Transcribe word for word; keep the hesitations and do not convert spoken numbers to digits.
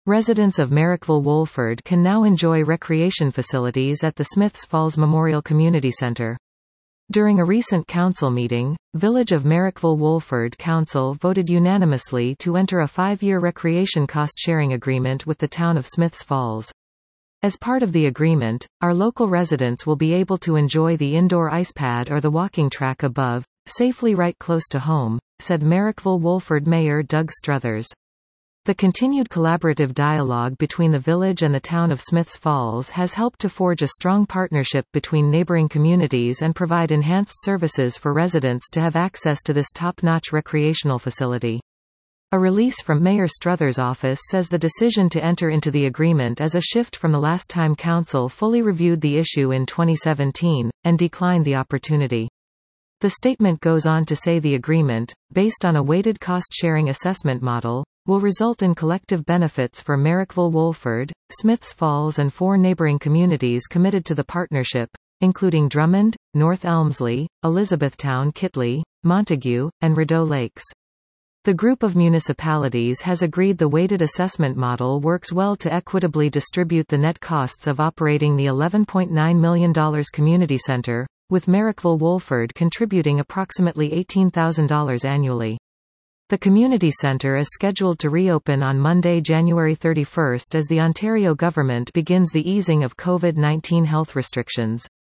Residents of Marrickville-Wolford can now enjoy recreation facilities at the Smiths Falls Memorial Community Center. During a recent council meeting, Village of Marrickville-Wolford Council voted unanimously to enter a five-year recreation cost-sharing agreement with the town of Smiths Falls. As part of the agreement, our local residents will be able to enjoy the indoor ice pad or the walking track above, safely right close to home, said Marrickville-Wolford Mayor Doug Struthers. The continued collaborative dialogue between the village and the town of Smiths Falls has helped to forge a strong partnership between neighboring communities and provide enhanced services for residents to have access to this top-notch recreational facility. A release from Mayor Struthers' office says the decision to enter into the agreement is a shift from the last time Council fully reviewed the issue in twenty seventeen, and declined the opportunity. The statement goes on to say the agreement, based on a weighted cost-sharing assessment model, will result in collective benefits for Marrickville-Wolford, Smiths Falls and four neighboring communities committed to the partnership, including Drummond, North Elmsley, Elizabethtown Kittley, Montague, and Rideau Lakes. The group of municipalities has agreed the weighted assessment model works well to equitably distribute the net costs of operating the eleven point nine million dollars community center, with Marrickville-Wolford contributing approximately eighteen thousand dollars annually. The community center is scheduled to reopen on Monday, January thirty-first as the Ontario government begins the easing of COVID nineteen health restrictions.